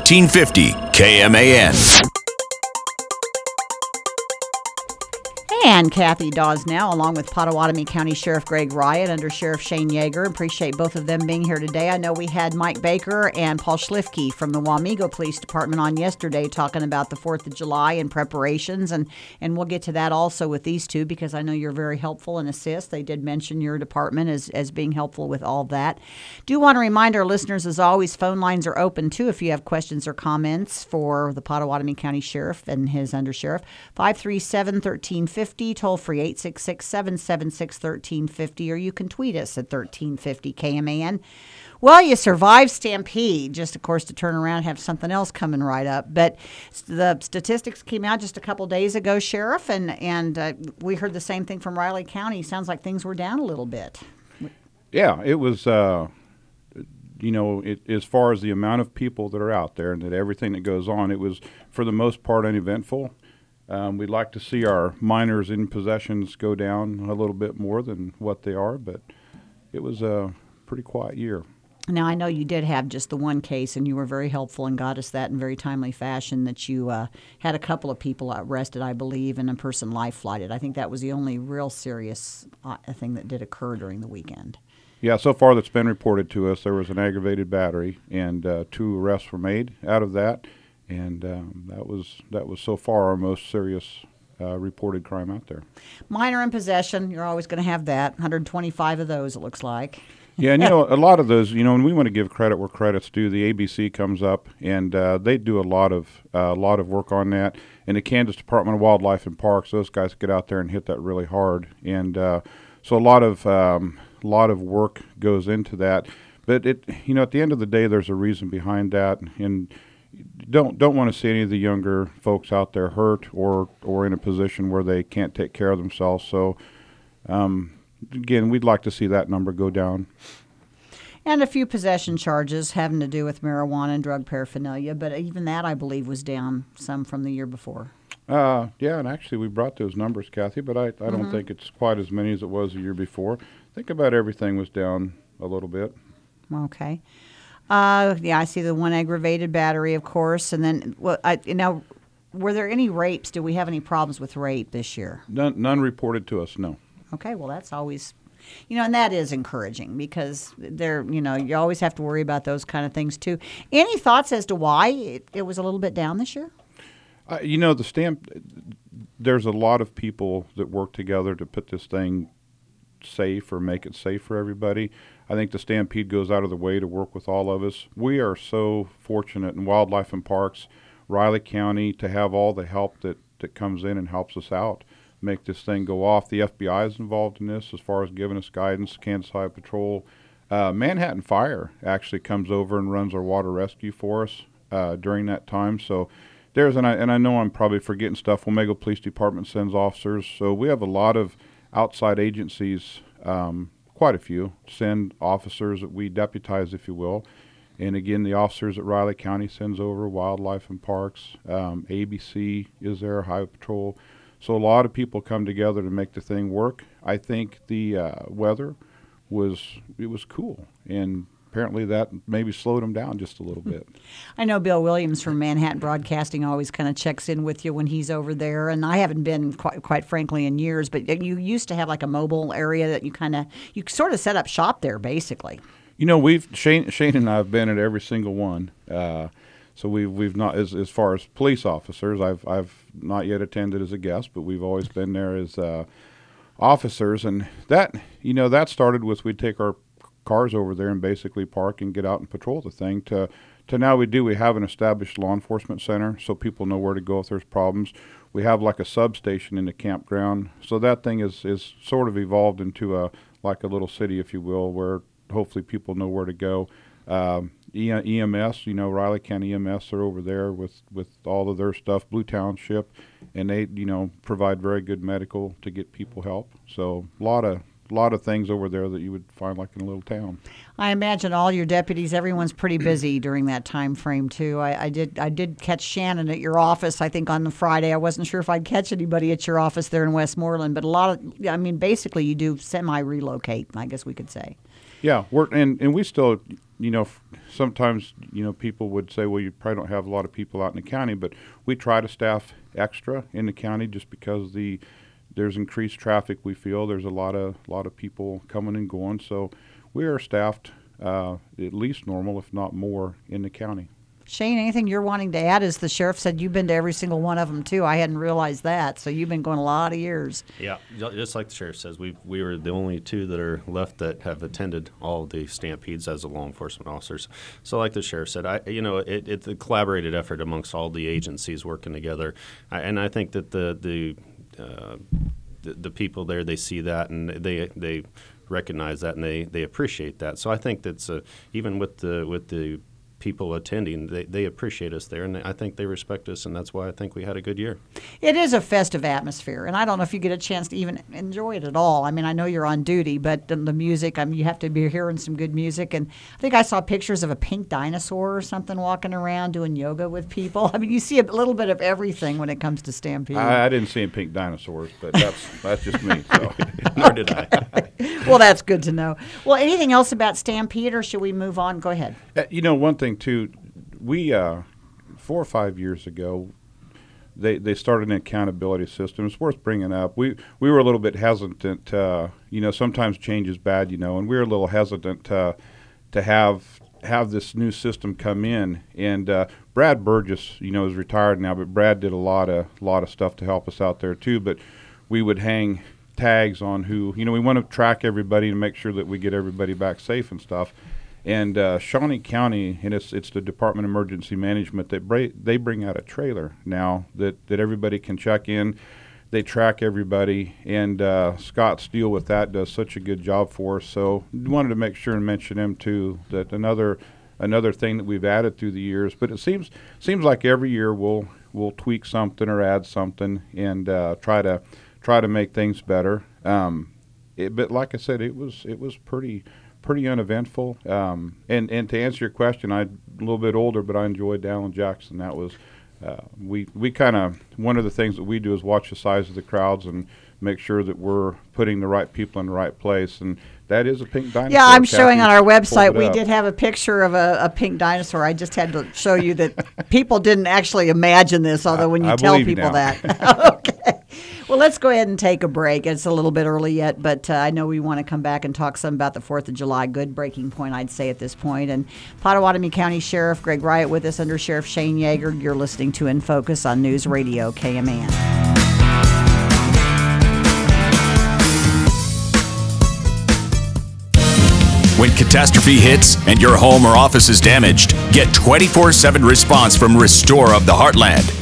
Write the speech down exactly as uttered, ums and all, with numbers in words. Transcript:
thirteen fifty K M A N. And Kathy Dawes now, along with Pottawatomie County Sheriff Greg Ryan, Under Sheriff Shane Yeager. Appreciate both of them being here today. I know we had Mike Baker and Paul Schlifke from the Wamego Police Department on yesterday talking about the fourth of July and preparations, and, and we'll get to that also with these two because I know you're very helpful and assist. They did mention your department as, as being helpful with all that. Do want to remind our listeners, as always, phone lines are open too if you have questions or comments for the Pottawatomie County Sheriff and his Under Sheriff. five three seven, one three five zero, toll free eight six six, seven seven six, one three five zero, or you can tweet us at thirteen fifty K M A N. Well, you survived Stampede, just of course to turn around and have something else coming right up. But the statistics came out just a couple days ago, Sheriff, and, and uh, we heard the same thing from Riley County. Sounds like things were down a little bit. Yeah, it was, uh, you know, it, as far as the amount of people that are out there and that everything that goes on, it was for the most part uneventful. Um, we'd like to see our minors in possessions go down a little bit more than what they are, but it was a pretty quiet year. Now, I know you did have just the one case, and you were very helpful and got us that in very timely fashion, that you uh, had a couple of people arrested, I believe, and a person life-flighted. I think that was the only real serious uh, thing that did occur during the weekend. Yeah, so far that's been reported to us. There was an aggravated battery, and uh, two arrests were made out of that. And um, that was that was so far our most serious uh, reported crime out there. Minor in possession, you're always going to have that. one hundred twenty-five of those, it looks like. Yeah, and you know, a lot of those, you know, and we want to give credit where credit's due. The A B C comes up, and uh, they do a lot of a uh, lot of work on that. And the Kansas Department of Wildlife and Parks, those guys get out there and hit that really hard. And uh, so a lot of um, lot of work goes into that. But it, you know, at the end of the day, there's a reason behind that, and don't don't want to see any of the younger folks out there hurt or or in a position where they can't take care of themselves. So um, again, we'd like to see that number go down. And a few possession charges having to do with marijuana and drug paraphernalia, but even that, I believe, was down some from the year before. Uh, yeah, and actually we brought those numbers, Kathy, but I, I mm-hmm. don't think it's quite as many as it was the year before. I think about everything was down a little bit. Okay. Uh, yeah, I see the one aggravated battery, of course, and then well, I, you know, were there any rapes? Do we have any problems with rape this year? None, none reported to us. No. Okay, well, that's always, you know, and that is encouraging because they're, you know, you always have to worry about those kind of things too. Any thoughts as to why it, it was a little bit down this year? Uh, you know, the stamp. There's a lot of people that work together to put this thing safe or make it safe for everybody. I think the Stampede goes out of the way to work with all of us. We are so fortunate in Wildlife and Parks, Riley County, to have all the help that, that comes in and helps us out, make this thing go off. The F B I is involved in this as far as giving us guidance, Kansas Highway Patrol. Uh, Manhattan Fire actually comes over and runs our water rescue for us uh, during that time. So there's, and I, and I know I'm probably forgetting stuff, Wamego Police Department sends officers. So we have a lot of outside agencies, um, quite a few, send officers that we deputize, if you will. And again, the officers that Riley County sends over, Wildlife and Parks, um, A B C is there, Highway Patrol. So a lot of people come together to make the thing work. I think the uh, weather was, it was cool. And apparently that maybe slowed them down just a little bit. I know Bill Williams from Manhattan Broadcasting always kind of checks in with you when he's over there, and I haven't been quite, quite frankly in years, but you used to have like a mobile area that you kind of, you sort of set up shop there basically. You know, we've, Shane, Shane and I have been at every single one. Uh, so we've, we've not, as, as far as police officers, I've, I've not yet attended as a guest, but we've always been there as uh, officers. And that, you know, that started with we'd take our cars over there and basically park and get out and patrol the thing to to now we do we have an established law enforcement center so people know where to go if there's problems. We have like a substation in the campground, so that thing is is sort of evolved into a like a little city, if you will, where hopefully people know where to go. um, e- EMS, you know, Riley County E M S are over there with with all of their stuff, Blue Township, and they, you know, provide very good medical to get people help. So a lot of A lot of things over there that you would find like in a little town. I imagine all your deputies, everyone's pretty busy during that time frame too. I, I did I did catch Shannon at your office, I think on the Friday. I wasn't sure if I'd catch anybody at your office there in Westmoreland, but a lot of, I mean, basically you do semi-relocate, I guess we could say. Yeah, we're and, and we still, you know, f- sometimes, you know, people would say, well, you probably don't have a lot of people out in the county, but we try to staff extra in the county just because the there's increased traffic. We feel there's a lot of lot of people coming and going, so we are staffed uh, at least normal, if not more, in the county. Shane, anything you're wanting to add? As the sheriff said, you've been to every single one of them too. I hadn't realized that. So you've been going a lot of years. Yeah, ju- just like the sheriff says, we we were the only two that are left that have attended all of the stampedes as a law enforcement officers. So, like the sheriff said, I you know it, it's a collaborated effort amongst all the agencies working together, I, and I think that the the, uh, the the people there, they see that and they they recognize that and they, they appreciate that. So I think that's uh, even with the with the people attending, they, they appreciate us there, and I think they respect us, and that's why I think we had a good year. It is a festive atmosphere, and I don't know if you get a chance to even enjoy it at all. I mean, I know you're on duty, but the, the music, I mean, you have to be hearing some good music, and I think I saw pictures of a pink dinosaur or something walking around doing yoga with people. I mean, you see a little bit of everything when it comes to Stampede. I, I didn't see any pink dinosaurs, but that's that's just me. So. Nor did I. Well, that's good to know. Well, anything else about Stampede, or should we move on? Go ahead. Uh, you know, one thing too, we uh, four or five years ago, they they started an accountability system. It's worth bringing up. We we were a little bit hesitant. Uh, you know, sometimes change is bad. You know, and we were a little hesitant to to have have this new system come in. And uh, Brad Burgess, you know, is retired now, but Brad did a lot of lot of stuff to help us out there too. But we would hang tags on who, you know, we want to track everybody and make sure that we get everybody back safe and stuff. And uh, Shawnee County, and it's it's the Department of Emergency Management, that bra- they bring out a trailer now that, that everybody can check in. They track everybody, and uh, Scott Steele with that does such a good job for us. So wanted to make sure and mention him too. That another another thing that we've added through the years. But it seems seems like every year we'll we'll tweak something or add something and uh, try to. try to make things better. Um, it, but like I said, it was it was pretty pretty uneventful. Um, and, and to answer your question, I'm a little bit older, but I enjoyed Alan Jackson. That was uh, we we kind of one of the things that we do is watch the size of the crowds and make sure that we're putting the right people in the right place. And that is a pink dinosaur. Yeah, I'm showing on our website, we up. did have a picture of a, a pink dinosaur. I just had to show you that people didn't actually imagine this, although when you I tell believe you people now. that. Okay. Well, let's go ahead and take a break. It's a little bit early yet, but uh, I know we want to come back and talk some about the fourth of July. Good breaking point, I'd say, at this point. And Pottawatomie County Sheriff Greg Riot with us, Under Sheriff Shane Yeager. You're listening to In Focus on News Radio K M A N. When catastrophe hits and your home or office is damaged, get twenty-four seven response from Restore of the Heartland.